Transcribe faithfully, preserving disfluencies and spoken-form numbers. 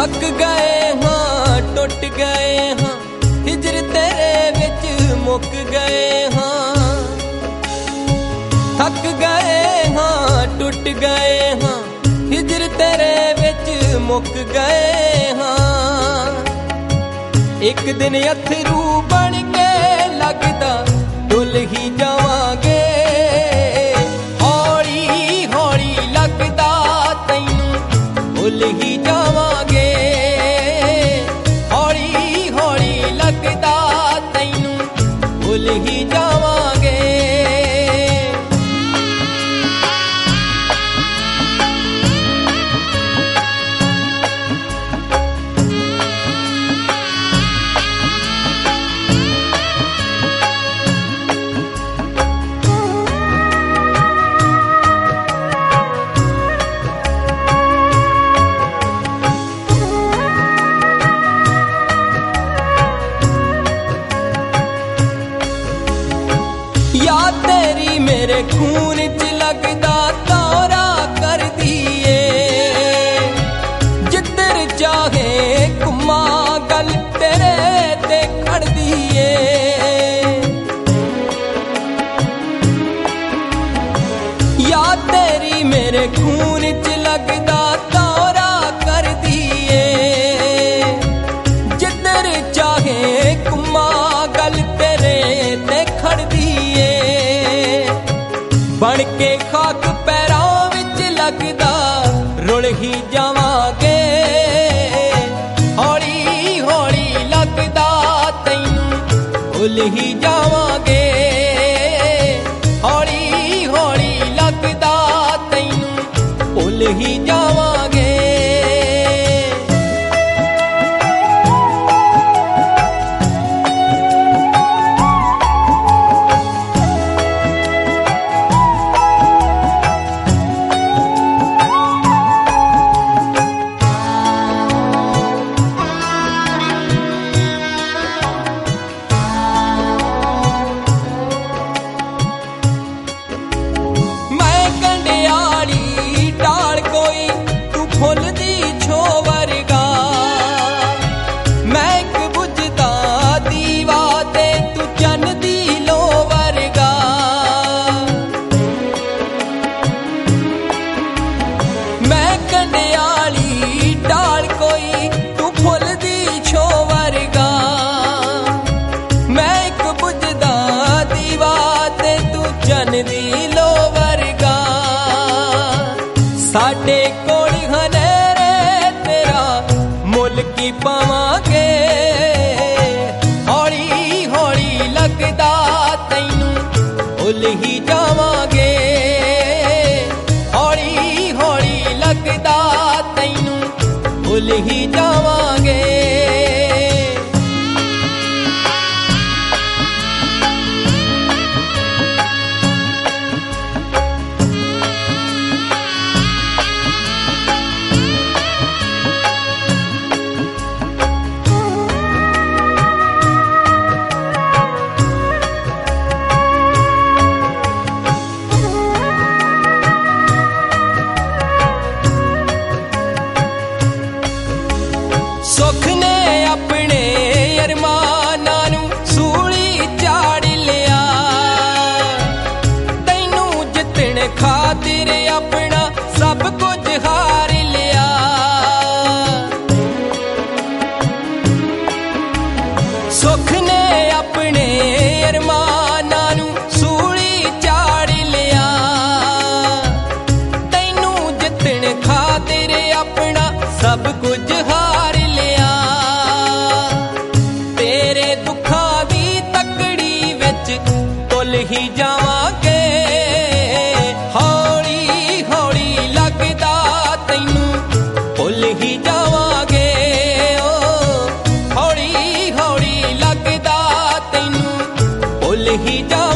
थक गए हाँ टुट गए हाँ हिजर तेरे विच मुक गए हाँ थक गए हाँ टुट गए हाँ हिजर तेरे विच मुक गए हाँ एक दिन अथरू बन के लगदा डुल ही जावांगे हौली हौली लगदा तैनू भुल ही जावांगे हौली हौली लगदा तैनू भुल ही जावांगे याद तेरी मेरे खून च लगदा दौरा कर दिए जिधर चाहे घुमा गल तेरे ते खड़ दिए याद तेरी मेरे खून च लगदा दौरा कर दिए जिधर चाहे घुमा गल तेरे ते खड़ दिए बन के खाक पैरों विच लगदा रुल ही जावांगे हौली हौली लगदा तैनू भुल ही जावांगे हौली हौली लगदा तैनू भुल ही जावांगे साडे कोल हनेरे तेरा मुल की पावांगे हौली हौली लगदा तैनू भुल ही जावांगे हौली हौली लगदा तैनू भुल ही जावांगे सुख ने अपने अरमानां नू सूली चाड़ लिया तैनू जितने खातिर अपना सब कुछ हार लिया सुख ने अपने अरमानां नू सूली चाड़ लिया तैनू जितने खातिर अपना सब कुछ हार ही जावांगे हौली हौली लगदा तैनू भुल ही जावांगे ओ हौली हौली लगदा तैनू भुल ही जा